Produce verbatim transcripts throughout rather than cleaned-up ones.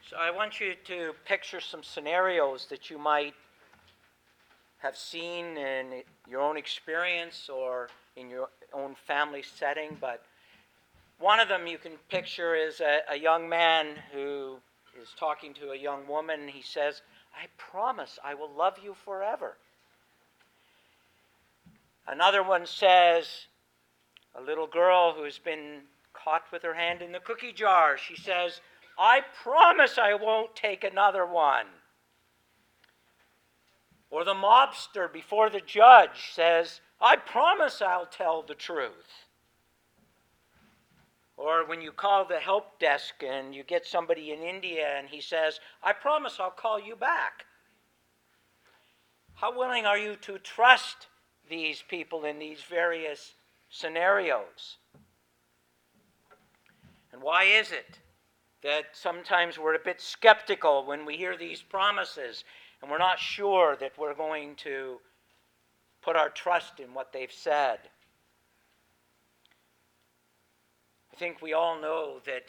So I want you to picture some scenarios that you might have seen in your own experience or in your own family setting, but one of them you can picture is a, a young man who is talking to a young woman, and he says, "I promise I will love you forever." Another one says, a little girl who's been caught with her hand in the cookie jar, she says, "I promise I won't take another one." Or the mobster before the judge says, "I promise I'll tell the truth." Or when you call the help desk and you get somebody in India and he says, "I promise I'll call you back." How willing are you to trust these people in these various scenarios? And why is it that sometimes we're a bit skeptical when we hear these promises and we're not sure that we're going to put our trust in what they've said? I think we all know that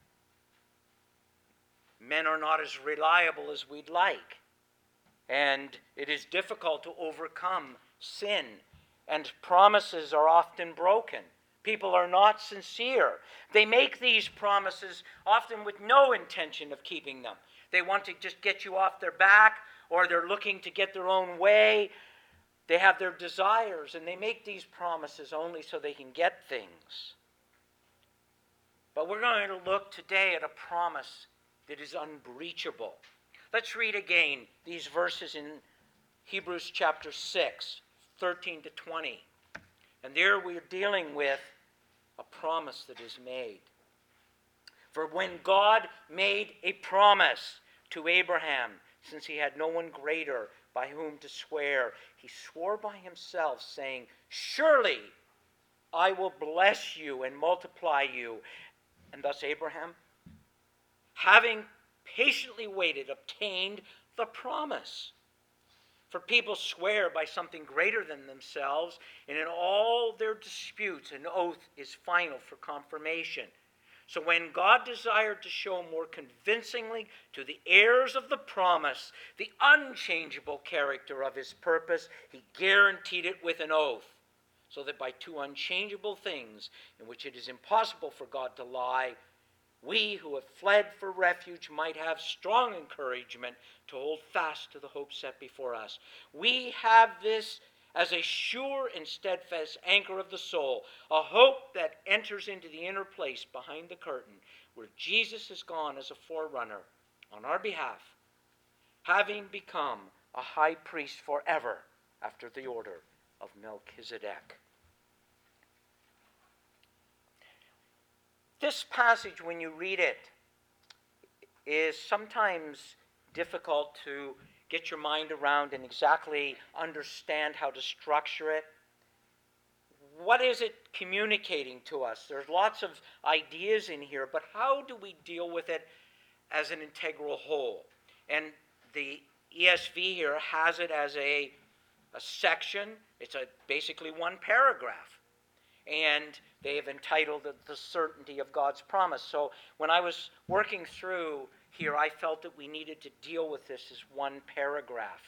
men are not as reliable as we'd like, and it is difficult to overcome sin, and promises are often broken. People are not sincere. They make these promises often with no intention of keeping them. They want to just get you off their back, or they're looking to get their own way. They have their desires, and they make these promises only so they can get things. But we're going to look today at a promise that is unbreachable. Let's read again these verses in Hebrews chapter six, thirteen to twenty. And there we're dealing with a promise that is made. For when God made a promise to Abraham, since he had no one greater by whom to swear, he swore by himself, saying, "Surely I will bless you and multiply you." And thus Abraham, having patiently waited, obtained the promise. For people swear by something greater than themselves, and in all their disputes an oath is final for confirmation. So when God desired to show more convincingly to the heirs of the promise the unchangeable character of his purpose, he guaranteed it with an oath, so that by two unchangeable things in which it is impossible for God to lie, we who have fled for refuge might have strong encouragement to hold fast to the hope set before us. We have this as a sure and steadfast anchor of the soul, a hope that enters into the inner place behind the curtain, where Jesus has gone as a forerunner on our behalf, having become a high priest forever after the order of Melchizedek. This passage, when you read it, is sometimes difficult to get your mind around and exactly understand how to structure it. What is it communicating to us? There's lots of ideas in here, but how do we deal with it as an integral whole? And the E S V here has it as a, a section. It's a, basically one paragraph. And they have entitled it "The Certainty of God's Promise." So when I was working through here, I felt that we needed to deal with this as one paragraph.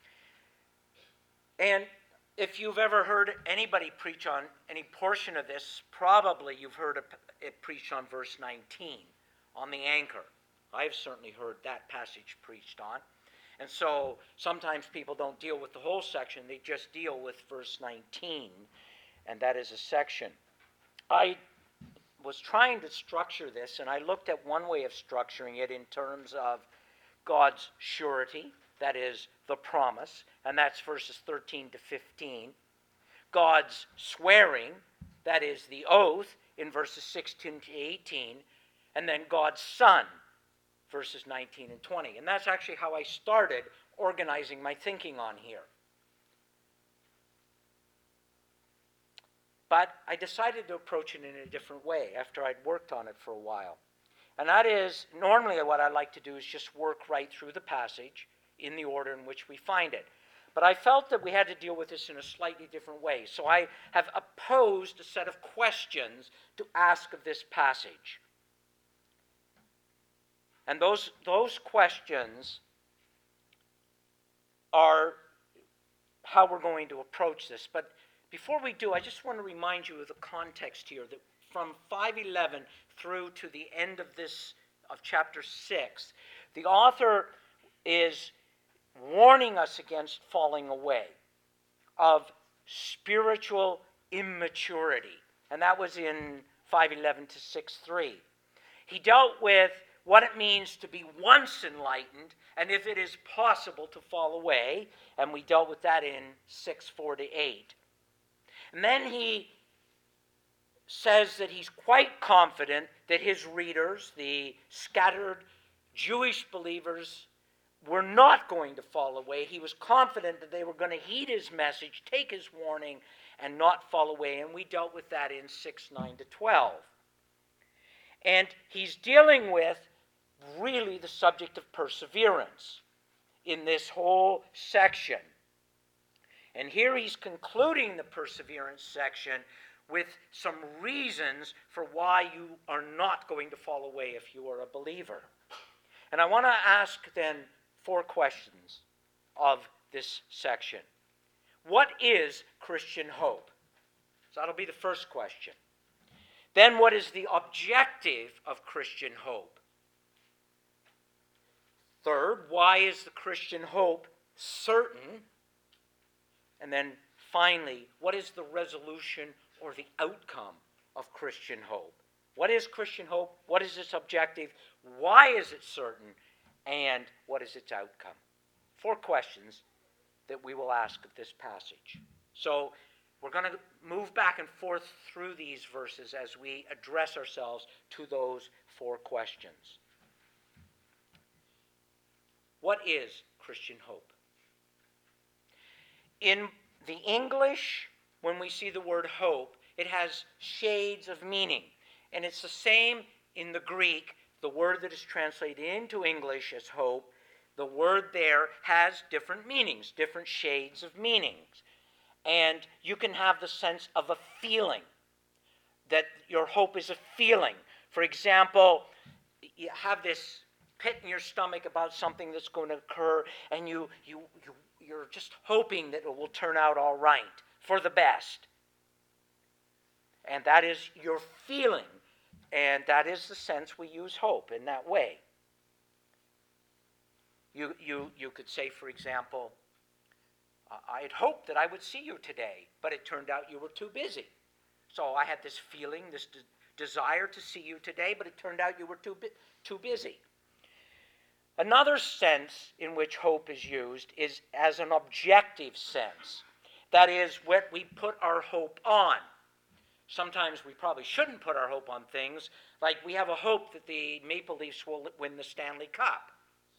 And if you've ever heard anybody preach on any portion of this, probably you've heard it preached on verse nineteen, on the anchor. I've certainly heard that passage preached on. And so sometimes people don't deal with the whole section, they just deal with verse nineteen. And that is a section. I was trying to structure this, and I looked at one way of structuring it in terms of God's surety, that is, the promise, and that's verses thirteen to fifteen. God's swearing, that is, the oath, in verses sixteen to eighteen. And then God's Son, verses nineteen and twenty. And that's actually how I started organizing my thinking on here. But I decided to approach it in a different way after I'd worked on it for a while. And that is, normally what I like to do is just work right through the passage in the order in which we find it. But I felt that we had to deal with this in a slightly different way. So I have posed a set of questions to ask of this passage. And those, those questions are how we're going to approach this. But before we do, I just want to remind you of the context here, that from five eleven through to the end of this, of chapter six, the author is warning us against falling away, of spiritual immaturity. And that was in five eleven to six three. He dealt with what it means to be once enlightened, and if it is possible to fall away, and we dealt with that in six four to eight. And then he says that he's quite confident that his readers, the scattered Jewish believers, were not going to fall away. He was confident that they were going to heed his message, take his warning, and not fall away. And we dealt with that in six nine to twelve. And he's dealing with really the subject of perseverance in this whole section. And here he's concluding the perseverance section with some reasons for why you are not going to fall away if you are a believer. And I want to ask then four questions of this section. What is Christian hope? So that'll be the first question. Then what is the objective of Christian hope? Third, why is the Christian hope certain? And then finally, what is the resolution or the outcome of Christian hope? What is Christian hope? What is its objective? Why is it certain? And what is its outcome? Four questions that we will ask of this passage. So we're going to move back and forth through these verses as we address ourselves to those four questions. What is Christian hope? In the English, when we see the word hope, it has shades of meaning. And it's the same in the Greek. The word that is translated into English as hope, the word there has different meanings, different shades of meanings. And you can have the sense of a feeling, that your hope is a feeling. For example, you have this pit in your stomach about something that's going to occur, and you, you, you, you're just hoping that it will turn out all right, for the best. And that is your feeling, and that is the sense we use hope in that way. You, you, you could say, for example, I had hoped that I would see you today, but it turned out you were too busy. So I had this feeling, this de- desire to see you today, but it turned out you were too, bu- too busy. Another sense in which hope is used is as an objective sense. That is, what we put our hope on. Sometimes we probably shouldn't put our hope on things, like we have a hope that the Maple Leafs will win the Stanley Cup.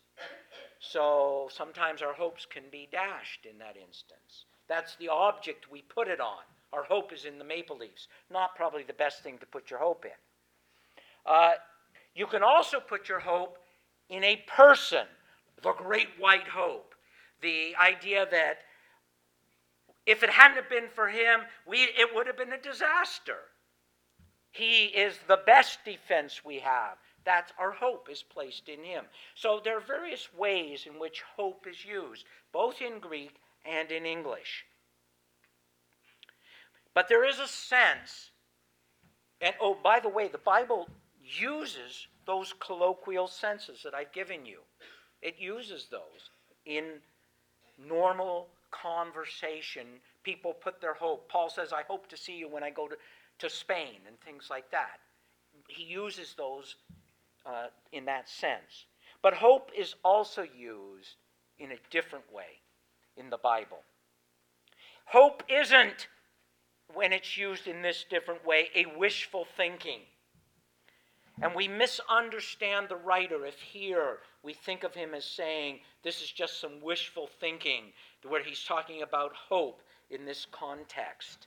So sometimes our hopes can be dashed in that instance. That's the object we put it on. Our hope is in the Maple Leafs. Not probably the best thing to put your hope in. Uh, you can also put your hope in a person, the great white hope. The idea that if it hadn't been for him, we, it would have been a disaster. He is the best defense we have. That's our hope is placed in him. So there are various ways in which hope is used, both in Greek and in English. But there is a sense, and oh, by the way, the Bible uses those colloquial senses that I've given you. It uses those in normal conversation. People put their hope. Paul says, I hope to see you when I go to, to Spain, and things like that. He uses those uh, in that sense. But hope is also used in a different way in the Bible. Hope isn't, when it's used in this different way, a wishful thinking. And we misunderstand the writer if here we think of him as saying this is just some wishful thinking, where he's talking about hope in this context.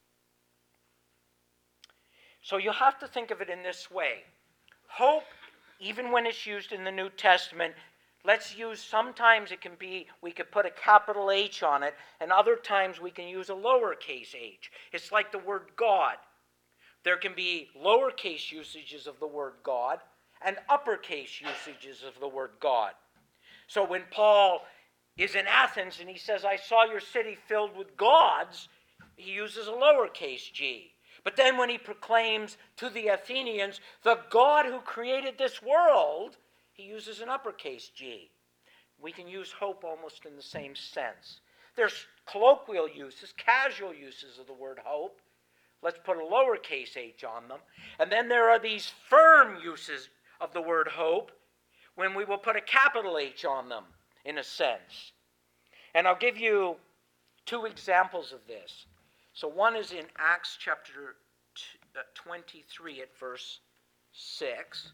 So you have to think of it in this way. Hope, even when it's used in the New Testament, let's use, sometimes it can be, we could put a capital H on it, and other times we can use a lowercase h. It's like the word God. There can be lowercase usages of the word God, and uppercase usages of the word God. So when Paul is in Athens and he says, I saw your city filled with gods, he uses a lowercase g. But then when he proclaims to the Athenians the God who created this world, he uses an uppercase G. We can use hope almost in the same sense. There's colloquial uses, casual uses of the word hope. Let's put a lowercase h on them. And then there are these firm uses of the word hope when we will put a capital H on them, in a sense. And I'll give you two examples of this. So one is in Acts chapter twenty-three at verse six.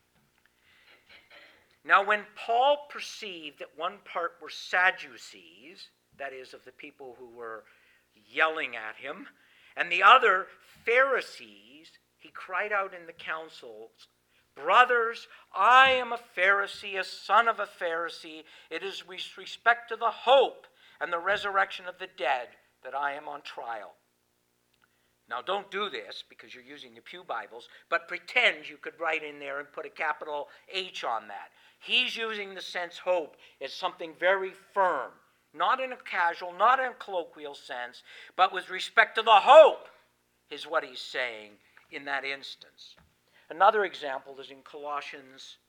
Now when Paul perceived that one part were Sadducees, that is, of the people who were yelling at him, and the other Pharisees, he cried out in the councils, Brothers, I am a Pharisee, a son of a Pharisee. It is with respect to the hope and the resurrection of the dead that I am on trial. Now don't do this because you're using the Pew Bibles, but pretend you could write in there and put a capital H on that. He's using the sense hope as something very firm, not in a casual, not in a colloquial sense, but with respect to the hope is what he's saying in that instance. Another example is in Colossians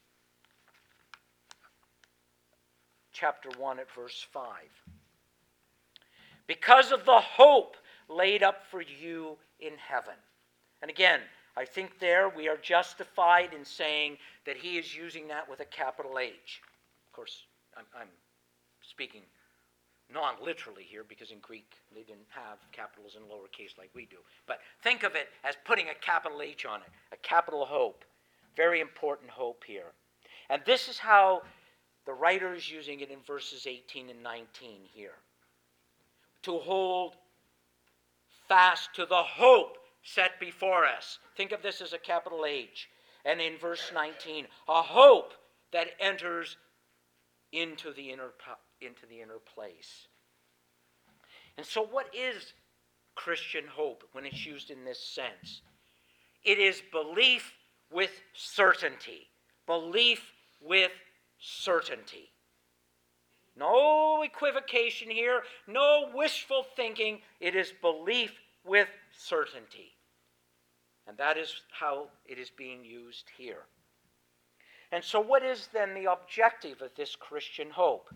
chapter one at verse five. Because of the hope laid up for you in heaven. And again, I think there we are justified in saying that he is using that with a capital H. Of course, I'm, I'm speaking non-literally here because in Greek they didn't have capitals and lowercase like we do. But think of it as putting a capital H on it, a capital hope. Very important hope here. And this is how the writer is using it in verses eighteen and nineteen here. To hold fast to the hope set before us. Think of this as a capital H. And in verse nineteen, a hope that enters into the inner into the inner place. And so what is Christian hope when it's used in this sense? It is belief with certainty. Belief with certainty. No equivocation here, no wishful thinking. It is belief with certainty. And that is how it is being used here. And so what is then the objective of this Christian hope?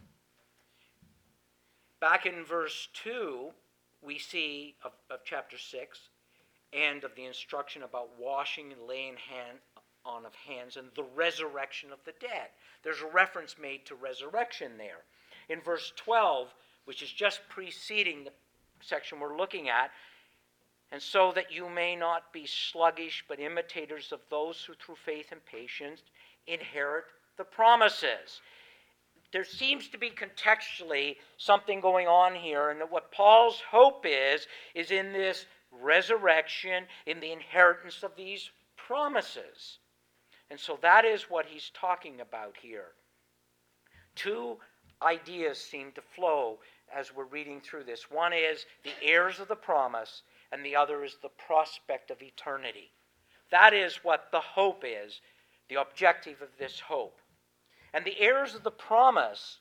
Back in verse two, we see of, of chapter six, and of the instruction about washing and laying hand on of hands and the resurrection of the dead. There's a reference made to resurrection there. In verse twelve, which is just preceding the section we're looking at, and so that you may not be sluggish, but imitators of those who through faith and patience inherit the promises. There seems to be contextually something going on here, and what Paul's hope is, is in this resurrection, in the inheritance of these promises. And so that is what he's talking about here. Two ideas seem to flow as we're reading through this. One is the heirs of the promise, and the other is the prospect of eternity. That is what the hope is, the objective of this hope. And the heirs of the promise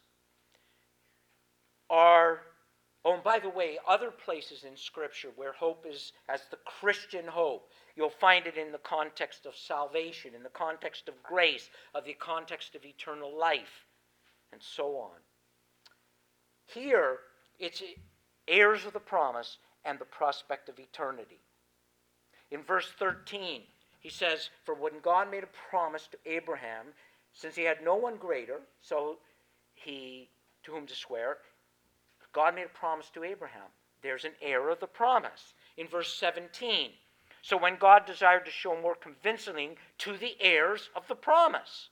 are, oh, and by the way, other places in Scripture where hope is as the Christian hope, you'll find it in the context of salvation, in the context of grace, of the context of eternal life, and so on. Here, it's heirs of the promise and the prospect of eternity. In verse thirteen, he says, for when God made a promise to Abraham, since he had no one greater, so he, to whom to swear, God made a promise to Abraham. There's an heir of the promise. In verse seventeen, so when God desired to show more convincingly to the heirs of the promise.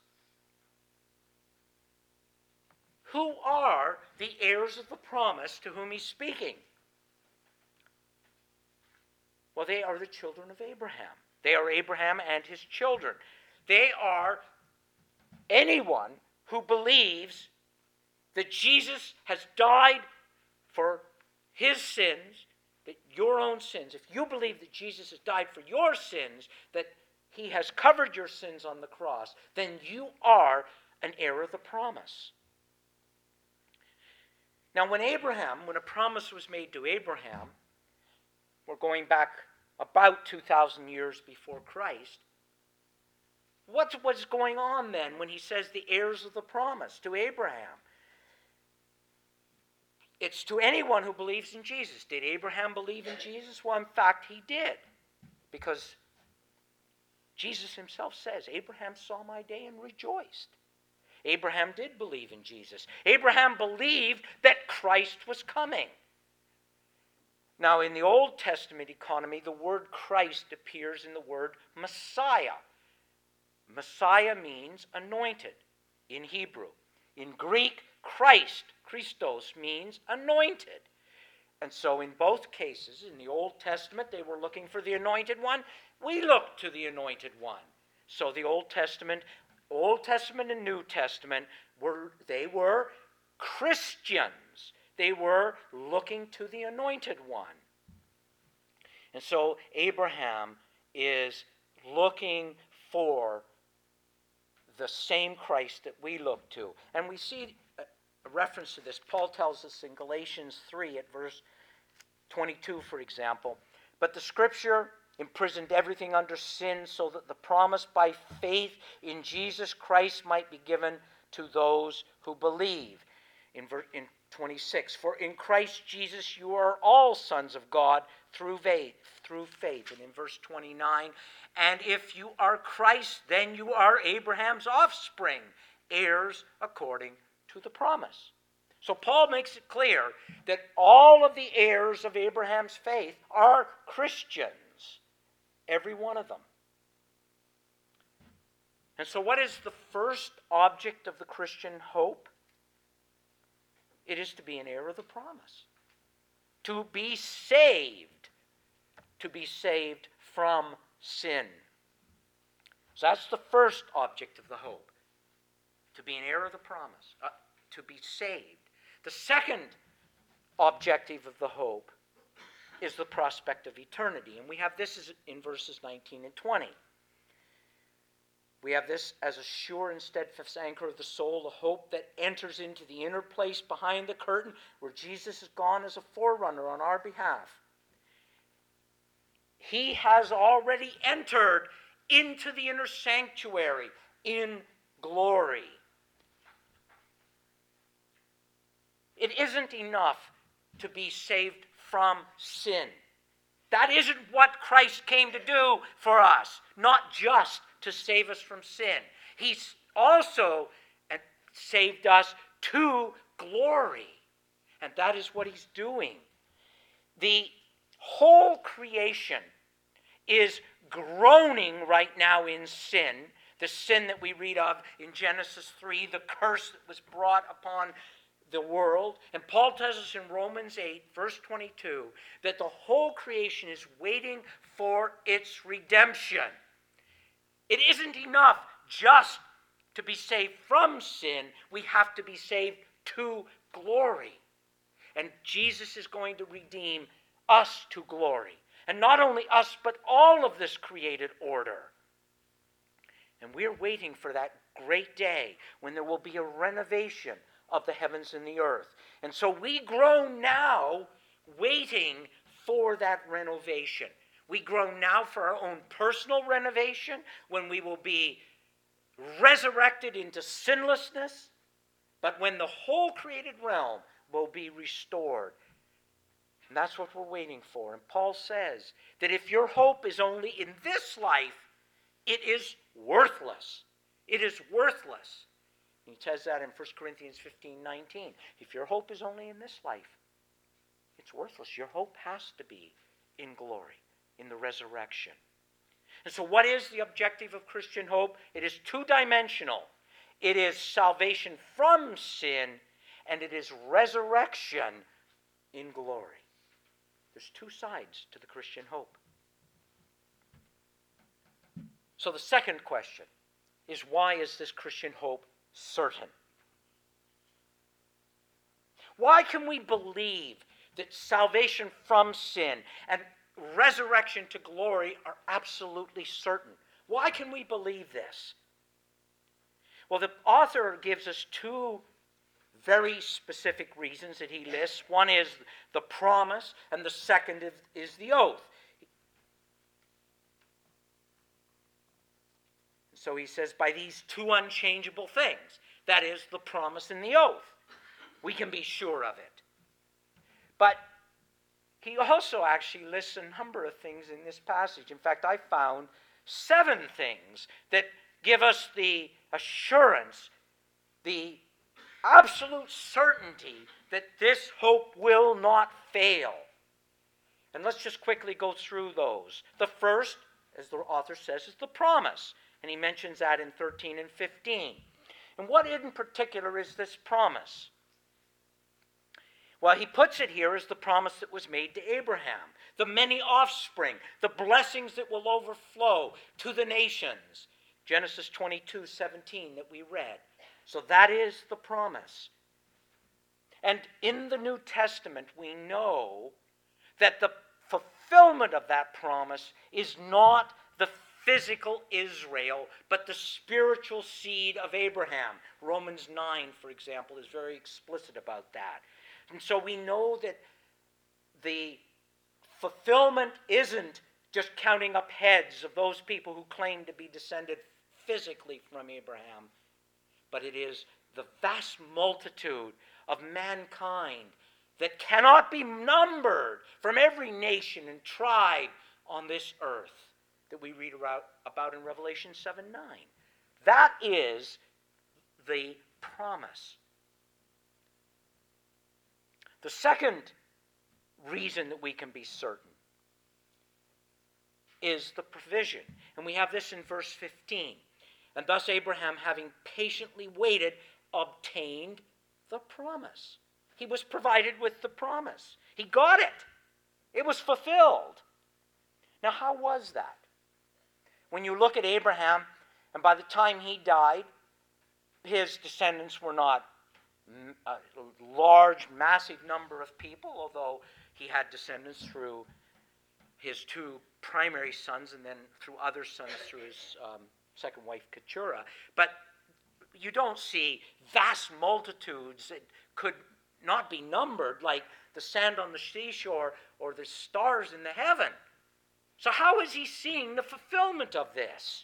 Who are the heirs of the promise to whom he's speaking? Well, they are the children of Abraham. They are Abraham and his children. They are anyone who believes that Jesus has died for his sins, that your own sins, if you believe that Jesus has died for your sins, that he has covered your sins on the cross, then you are an heir of the promise. Now, when Abraham, when a promise was made to Abraham, we're going back about two thousand years before Christ, what was going on then when he says the heirs of the promise to Abraham? It's to anyone who believes in Jesus. Did Abraham believe in Jesus? Well, in fact, he did. Because Jesus himself says, Abraham saw my day and rejoiced. Abraham did believe in Jesus. Abraham believed that Christ was coming. Now, in the Old Testament economy, the word Christ appears in the word Messiah. Messiah means anointed in Hebrew. In Greek, Christ, Christos, means anointed. And so in both cases, in the Old Testament, they were looking for the anointed one. We look to the anointed one. So the Old Testament, Old Testament and New Testament, were they were Christians. They were looking to the anointed one. And so Abraham is looking for the same Christ that we look to. And we see a reference to this. Paul tells us in Galatians three at verse twenty-two, for example, but the Scripture imprisoned everything under sin so that the promise by faith in Jesus Christ might be given to those who believe. In, ver- in twenty-six, for in Christ Jesus you are all sons of God through faith, through faith. And in verse twenty-nine, and if you are Christ, then you are Abraham's offspring, heirs according to the promise. So Paul makes it clear that all of the heirs of Abraham's faith are Christians, every one of them. And so what is the first object of the Christian hope? It is to be an heir of the promise. To be saved. To be saved from sin. So that's the first object of the hope. To be an heir of the promise. Uh, to be saved. The second objective of the hope is the prospect of eternity. And we have this in verses nineteen and twenty. We have this as a sure and steadfast anchor of the soul, the hope that enters into the inner place behind the curtain where Jesus has gone as a forerunner on our behalf. He has already entered into the inner sanctuary in glory. It isn't enough to be saved from sin. That isn't what Christ came to do for us, not just to save us from sin. He's also saved us to glory. And that is what he's doing. The whole creation is groaning right now in sin. The sin that we read of in Genesis three, the curse that was brought upon the world. And Paul tells us in Romans eight, verse twenty-two, that the whole creation is waiting for its redemption. It isn't enough just to be saved from sin. We have to be saved to glory. And Jesus is going to redeem us to glory. And not only us, but all of this created order. And we're waiting for that great day when there will be a renovation of the heavens and the earth. And so we groan now waiting for that renovation. We groan now for our own personal renovation when we will be resurrected into sinlessness, but when the whole created realm will be restored. And that's what we're waiting for. And Paul says that if your hope is only in this life, it is worthless. It is worthless. He says that in First Corinthians fifteen nineteen. If your hope is only in this life, it's worthless. Your hope has to be in glory, in the resurrection. And so what is the objective of Christian hope? It is two-dimensional. It is salvation from sin, and it is resurrection in glory. There's two sides to the Christian hope. So the second question is, why is this Christian hope certain? Why can we believe that salvation from sin and resurrection to glory are absolutely certain? Why can we believe this? Well, the author gives us two very specific reasons that he lists. One is the promise, and the second is the oath. So he says, by these two unchangeable things, that is, the promise and the oath, we can be sure of it. But he also actually lists a number of things in this passage. In fact, I found seven things that give us the assurance, the absolute certainty that this hope will not fail. And let's just quickly go through those. The first, as the author says, is the promise. And he mentions that in thirteen and fifteen. And what in particular is this promise? Well, he puts it here as the promise that was made to Abraham. The many offspring, the blessings that will overflow to the nations. Genesis twenty-two seventeen that we read. So that is the promise. And in the New Testament, we know that the fulfillment of that promise is not the physical Israel, but the spiritual seed of Abraham. Romans nine, for example, is very explicit about that. And so we know that the fulfillment isn't just counting up heads of those people who claim to be descended physically from Abraham, but it is the vast multitude of mankind that cannot be numbered from every nation and tribe on this earth that we read about in Revelation seven nine. That is the promise. The second reason that we can be certain is the provision. And we have this in verse fifteen. And thus Abraham, having patiently waited, obtained the promise. He was provided with the promise. He got it. It was fulfilled. Now, how was that? When you look at Abraham, and by the time he died, his descendants were not a large, massive number of people, although he had descendants through his two primary sons and then through other sons through his um, second wife, Keturah. But you don't see vast multitudes that could not be numbered like the sand on the seashore or the stars in the heaven. So how is he seeing the fulfillment of this?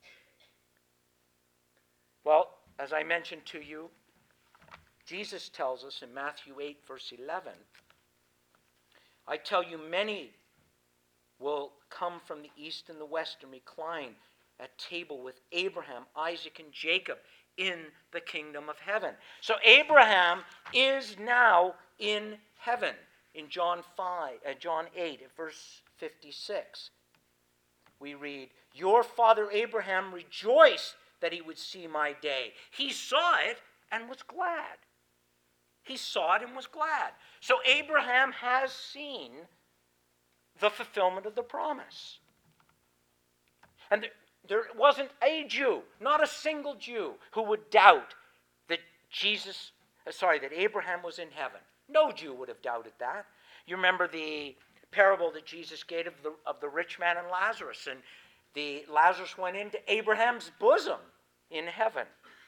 Well, as I mentioned to you, Jesus tells us in Matthew eight, verse eleven, I tell you, many will come from the east and the west and recline at table with Abraham, Isaac, and Jacob in the kingdom of heaven. So Abraham is now in heaven. In John five, uh, John eight, verse fifty-six, we read, your father Abraham rejoiced that he would see my day. He saw it and was glad. He saw it and was glad. So Abraham has seen the fulfillment of the promise. And there, there wasn't a Jew, not a single Jew, who would doubt that Jesus, uh, sorry, that Abraham was in heaven. No Jew would have doubted that. You remember the parable that Jesus gave of the, of the rich man and Lazarus. And the Lazarus went into Abraham's bosom in heaven.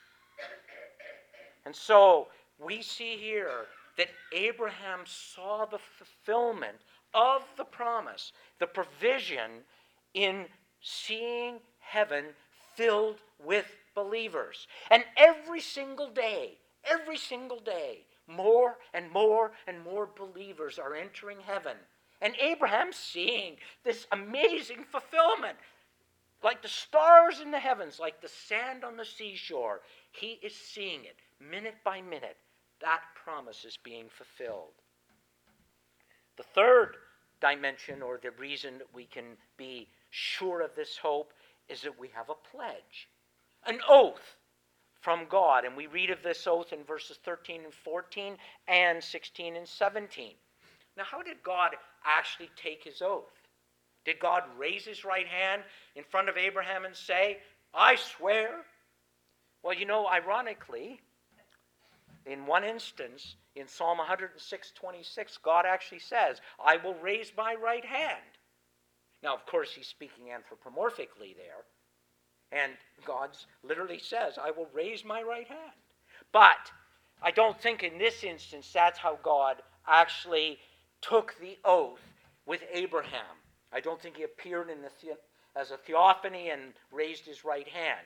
And so we see here that Abraham saw the fulfillment of the promise, the provision in seeing heaven filled with believers. And every single day, every single day, more and more and more believers are entering heaven. And Abraham's seeing this amazing fulfillment. Like the stars in the heavens, like the sand on the seashore, he is seeing it minute by minute. That promise is being fulfilled. The third dimension, or the reason that we can be sure of this hope, is that we have a pledge, an oath from God. And we read of this oath in verses thirteen and fourteen and sixteen and seventeen. Now, how did God actually take his oath? Did God raise his right hand in front of Abraham and say, I swear? Well, you know, ironically, in one instance, in Psalm one oh six, twenty-six, God actually says, I will raise my right hand. Now, of course, he's speaking anthropomorphically there. And God literally says, I will raise my right hand. But I don't think in this instance that's how God actually took the oath with Abraham. I don't think he appeared in the the- as a theophany and raised his right hand.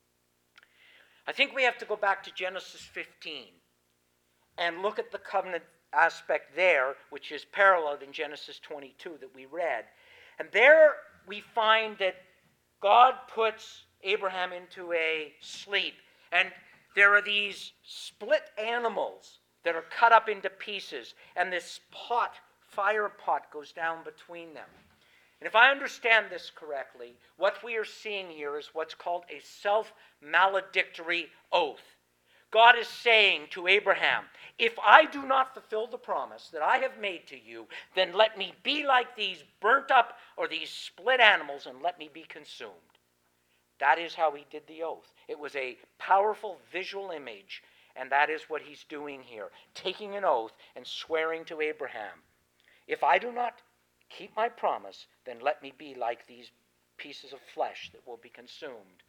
I think we have to go back to Genesis fifteen and look at the covenant aspect there, which is paralleled in Genesis twenty-two that we read. And there we find that God puts Abraham into a sleep, and there are these split animals that are cut up into pieces, and this pot, fire pot, goes down between them. And if I understand this correctly, what we are seeing here is what's called a self-maledictory oath. God is saying to Abraham, if I do not fulfill the promise that I have made to you, then let me be like these burnt up or these split animals and let me be consumed. That is how he did the oath. It was a powerful visual image, and that is what he's doing here, taking an oath and swearing to Abraham, if I do not keep my promise, then let me be like these pieces of flesh that will be consumed.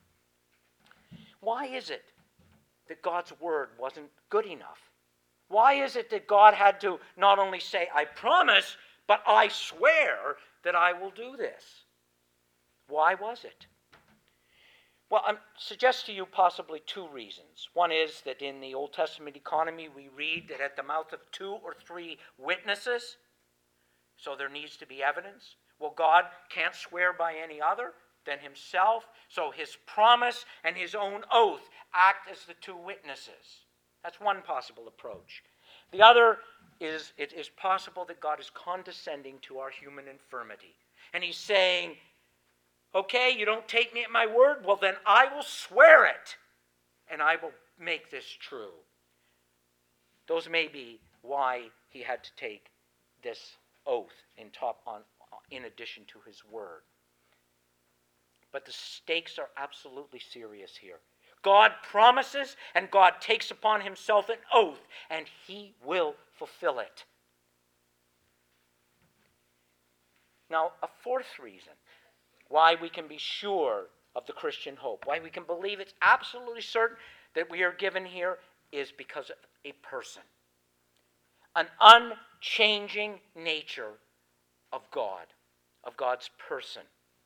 Why is it that God's word wasn't good enough? Why is it that God had to not only say, I promise, but I swear that I will do this? Why was it? Well, I suggest to you possibly two reasons. One is that in the Old Testament economy, we read that at the mouth of two or three witnesses, so there needs to be evidence. Well, God can't swear by any other than himself, so his promise and his own oath act as the two witnesses. That's one possible approach. The other is it is possible that God is condescending to our human infirmity. And he's saying, okay, you don't take me at my word? Well, then I will swear it, and I will make this true. Those may be why he had to take this oath in top on in addition to his word. But the stakes are absolutely serious here. God promises, and God takes upon himself an oath, and he will fulfill it. Now, a fourth reason why we can be sure of the Christian hope, why we can believe it's absolutely certain that we are given here, is because of a person. An unchanging nature of God, of God's person.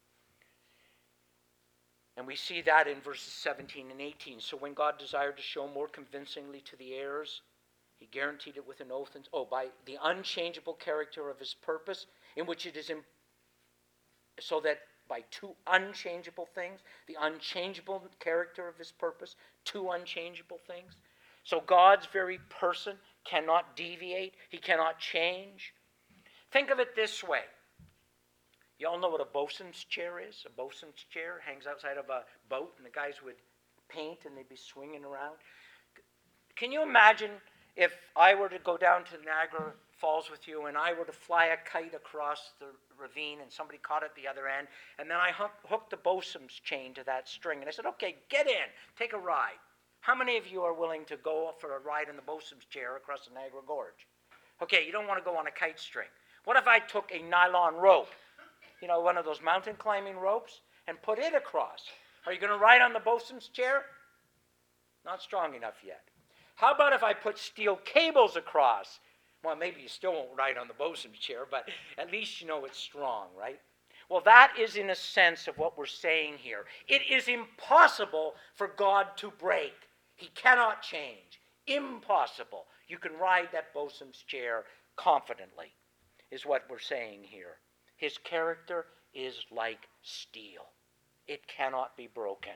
And we see that in verses seventeen and eighteen. So when God desired to show more convincingly to the heirs, he guaranteed it with an oath, and, oh, by the unchangeable character of his purpose, in which it is, in, so that by two unchangeable things, the unchangeable character of his purpose, two unchangeable things. So God's very person cannot deviate. He cannot change. Think of it this way. You all know what a bosun's chair is? A bosun's chair hangs outside of a boat, and the guys would paint, and they'd be swinging around. Can you imagine if I were to go down to Niagara Falls with you, and I were to fly a kite across the ravine, and somebody caught it at the other end, and then I hook- hooked the bosun's chain to that string, and I said, okay, get in, take a ride. How many of you are willing to go for a ride in the bosun's chair across the Niagara Gorge? Okay, you don't want to go on a kite string. What if I took a nylon rope, you know, one of those mountain climbing ropes, and put it across? Are you going to ride on the bosun's chair? Not strong enough yet. How about if I put steel cables across? Well, maybe you still won't ride on the bosun's chair, but at least you know it's strong, right? Well, that is in a sense of what we're saying here. It is impossible for God to break. He cannot change. Impossible. You can ride that bosun's chair confidently, is what we're saying here. His character is like steel. It cannot be broken.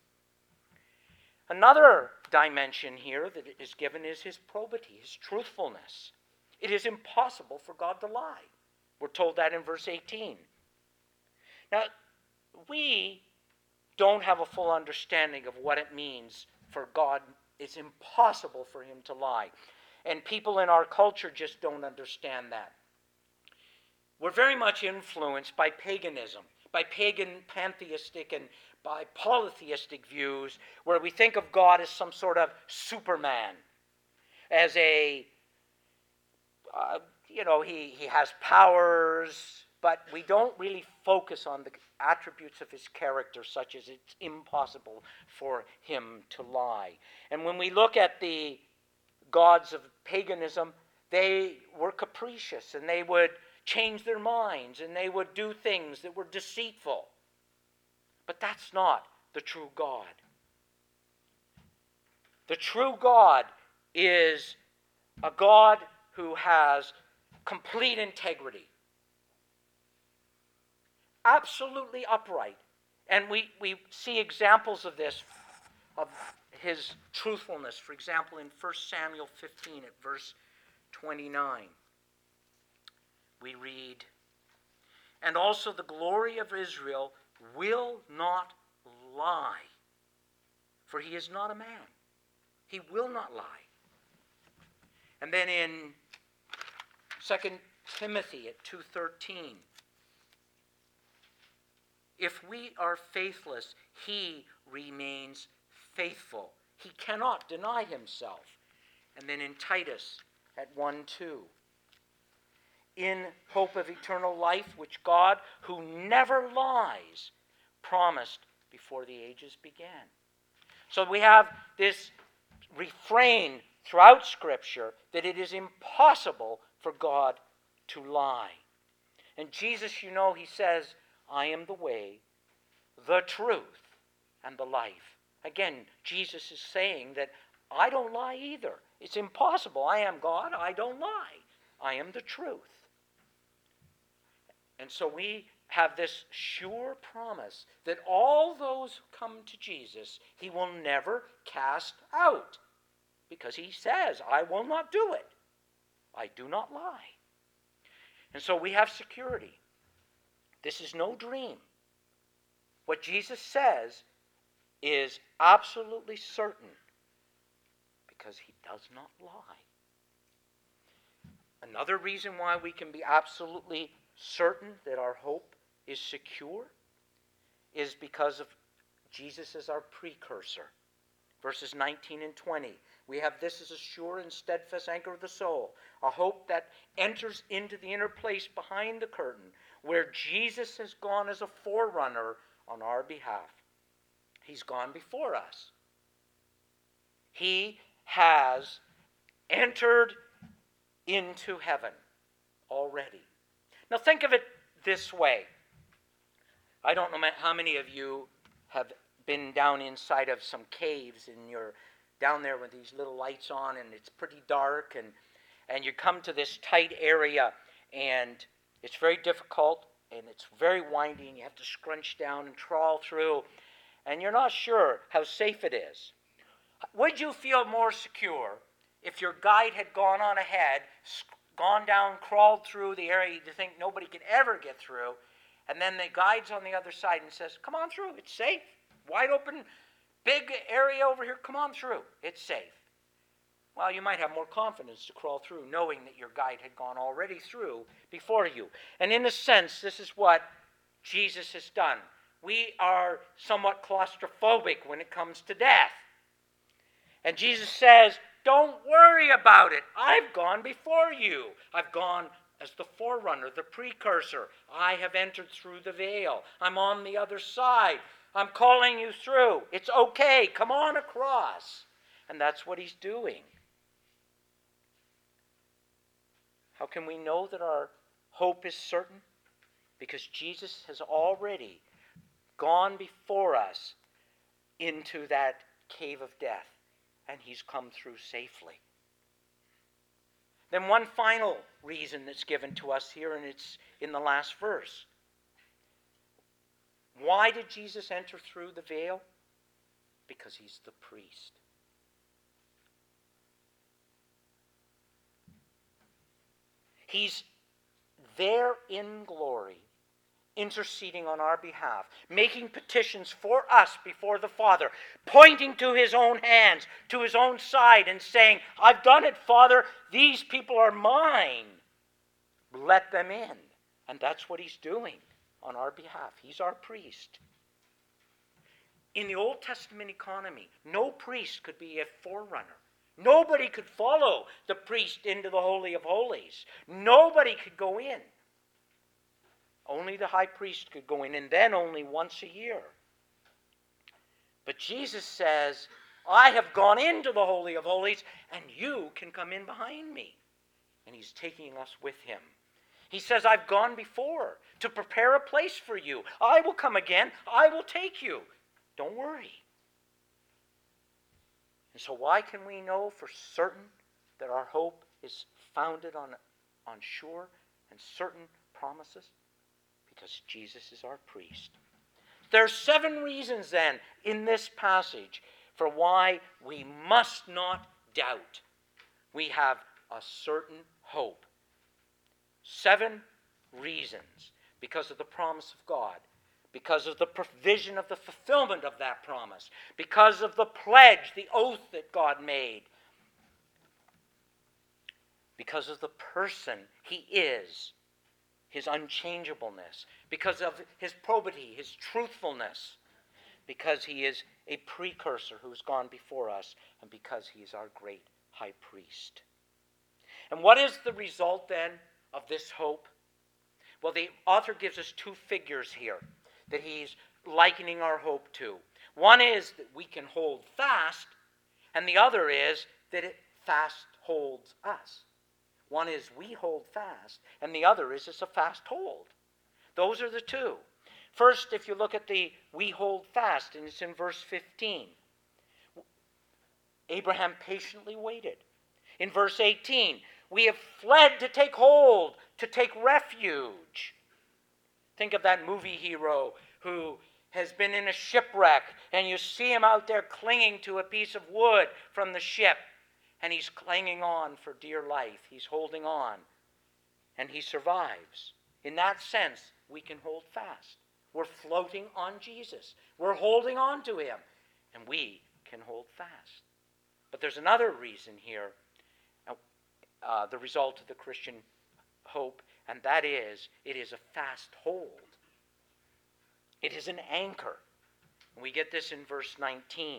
Another dimension here that is given is his probity, his truthfulness. It is impossible for God to lie. We're told that in verse eighteen. Now, we don't have a full understanding of what it means for God. It's impossible for him to lie. And people in our culture just don't understand that. We're very much influenced by paganism, by pagan pantheistic and by polytheistic views, where we think of God as some sort of Superman, as a, uh, you know, he, he has powers, but we don't really focus on the attributes of his character, such as it's impossible for him to lie. And when we look at the gods of paganism, they were capricious, and they would change their minds, and they would do things that were deceitful. But that's not the true God. The true God is a God who has complete integrity, absolutely upright. And we, we see examples of this, of his truthfulness. For example, in First Samuel fifteen at verse twenty-nine, we read, "And also the glory of Israel will not lie, for he is not a man. He will not lie." And then in Second Timothy at two thirteen, "If we are faithless, he remains faithful. He cannot deny himself." And then in Titus at one two, "In hope of eternal life, which God, who never lies, promised before the ages began." So we have this refrain throughout Scripture that it is impossible for God to lie. And Jesus, you know, he says, "I am the way, the truth, and the life." Again, Jesus is saying that I don't lie either. It's impossible. I am God. I don't lie. I am the truth. And so we have this sure promise that all those who come to Jesus, he will never cast out, because he says, "I will not do it. I do not lie." And so we have security. This is no dream. What Jesus says is absolutely certain, because he does not lie. Another reason why we can be absolutely certain that our hope is secure is because of Jesus as our precursor. Verses nineteen and twenty. "We have this as a sure and steadfast anchor of the soul, a hope that enters into the inner place behind the curtain, where Jesus has gone as a forerunner on our behalf." He's gone before us. He has entered into heaven already. Now think of it this way. I don't know how many of you have been down inside of some caves, and you're down there with these little lights on, and it's pretty dark, and, and you come to this tight area, and it's very difficult, and it's very windy, and you have to scrunch down and crawl through, and you're not sure how safe it is. Would you feel more secure if your guide had gone on ahead, gone down, crawled through the area you think nobody could ever get through, and then the guide's on the other side and says, "Come on through, it's safe, wide open, big area over here, come on through, it's safe"? Well, you might have more confidence to crawl through, knowing that your guide had gone already through before you. And in a sense, this is what Jesus has done. We are somewhat claustrophobic when it comes to death. And Jesus says, "Don't worry about it. I've gone before you. I've gone as the forerunner, the precursor. I have entered through the veil. I'm on the other side. I'm calling you through. It's okay. Come on across." And that's what he's doing. How can we know that our hope is certain? Because Jesus has already gone before us into that cave of death, and he's come through safely. Then one final reason that's given to us here, and it's in the last verse. Why did Jesus enter through the veil? Because he's the priest. He's there in glory, interceding on our behalf, making petitions for us before the Father, pointing to his own hands, to his own side, and saying, "I've done it, Father. These people are mine. Let them in." And that's what he's doing on our behalf. He's our priest. In the Old Testament economy, no priest could be a forerunner. Nobody could follow the priest into the Holy of Holies. Nobody could go in. Only the high priest could go in, and then only once a year. But Jesus says, I have gone into the Holy of Holies, and you can come in behind me. And he's taking us with him. He says, I've gone before to prepare a place for you. I will come again. I will take you. Don't worry. And so why can we know for certain that our hope is founded on, on sure and certain promises? Because Jesus is our priest. There are seven reasons then in this passage for why we must not doubt. We have a certain hope. Seven reasons. Because of the promise of God. Because of the provision of the fulfillment of that promise. Because of the pledge, the oath that God made. Because of the person he is. His unchangeableness. Because of his probity, his truthfulness. Because he is a precursor who's gone before us. And because he is our great high priest. And what is the result then of this hope? Well, the author gives us two figures here that he's likening our hope to. One is that we can hold fast, and the other is that it fast holds us. One is we hold fast, and the other is it's a fast hold. Those are the two. First, if you look at the we hold fast, and it's in verse fifteen. Abraham patiently waited. In verse eighteen, we have fled to take hold, to take refuge. Think of that movie hero who has been in a shipwreck, and you see him out there clinging to a piece of wood from the ship, and he's clinging on for dear life. He's holding on, and he survives. In that sense, we can hold fast. We're floating on Jesus. We're holding on to him, and we can hold fast. But there's another reason here, uh, the result of the Christian hope, and that is, it is a fast hold. It is an anchor. We get this in verse nineteen.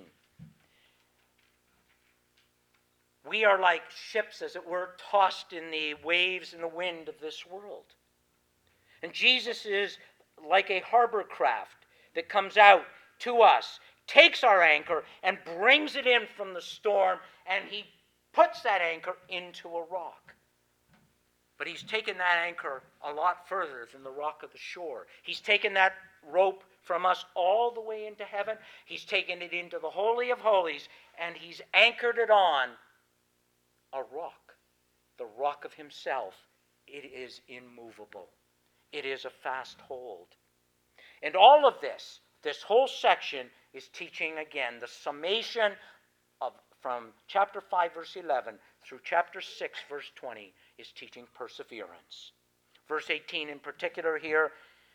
We are like ships, as it were, tossed in the waves and the wind of this world. And Jesus is like a harbor craft that comes out to us, takes our anchor, and brings it in from the storm, and he puts that anchor into a rock. But he's taken that anchor a lot further than the rock of the shore. He's taken that rope from us all the way into heaven. He's taken it into the Holy of Holies, and he's anchored it on a rock, the rock of himself. It is immovable. It is a fast hold. And all of this, this whole section is teaching again the summation of from chapter five, verse eleven through chapter six, verse twenty is teaching perseverance. Verse eighteen in particular here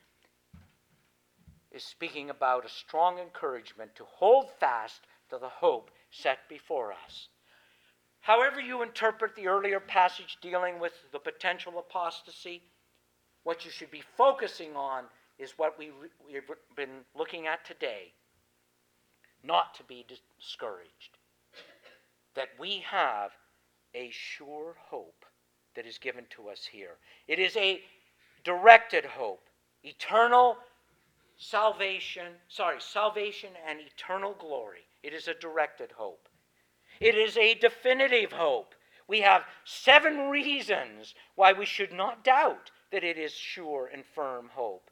is speaking about a strong encouragement to hold fast to the hope set before us. However you interpret the earlier passage dealing with the potential apostasy, what you should be focusing on is what we re- we've been looking at today. Not to be discouraged. That we have a sure hope that is given to us here. It is a directed hope. Eternal salvation, sorry, salvation and eternal glory. It is a directed hope. It is a definitive hope. We have seven reasons why we should not doubt that it is sure and firm hope.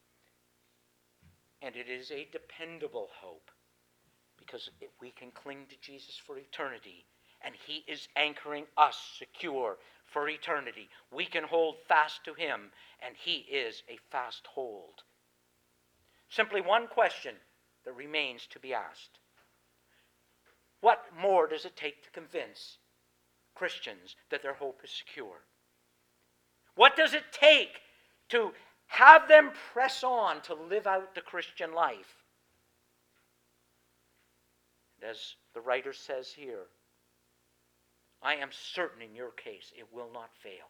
And it is a dependable hope, because we can cling to Jesus for eternity, and he is anchoring us secure for eternity. We can hold fast to him, and he is a fast hold. Simply one question that remains to be asked. What more does it take to convince Christians that their hope is secure? What does it take to have them press on to live out the Christian life? And as the writer says here, I am certain in your case it will not fail.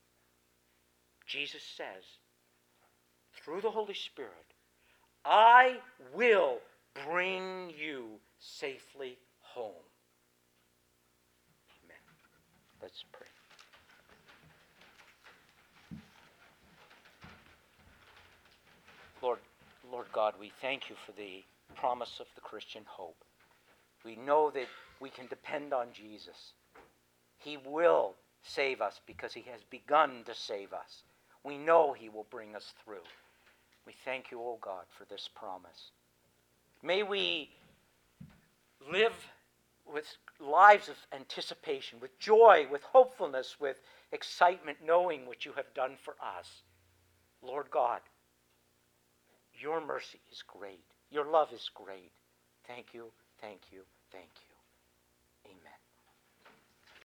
Jesus says, through the Holy Spirit, I will bring you safely home. Amen. Let's pray. Lord God, we thank you for the promise of the Christian hope. We know that we can depend on Jesus. He will save us because he has begun to save us. We know he will bring us through. We thank you, O God, for this promise. May we live with lives of anticipation, with joy, with hopefulness, with excitement, knowing what you have done for us. Lord God, your mercy is great. Your love is great. Thank you, thank you, thank you. Amen.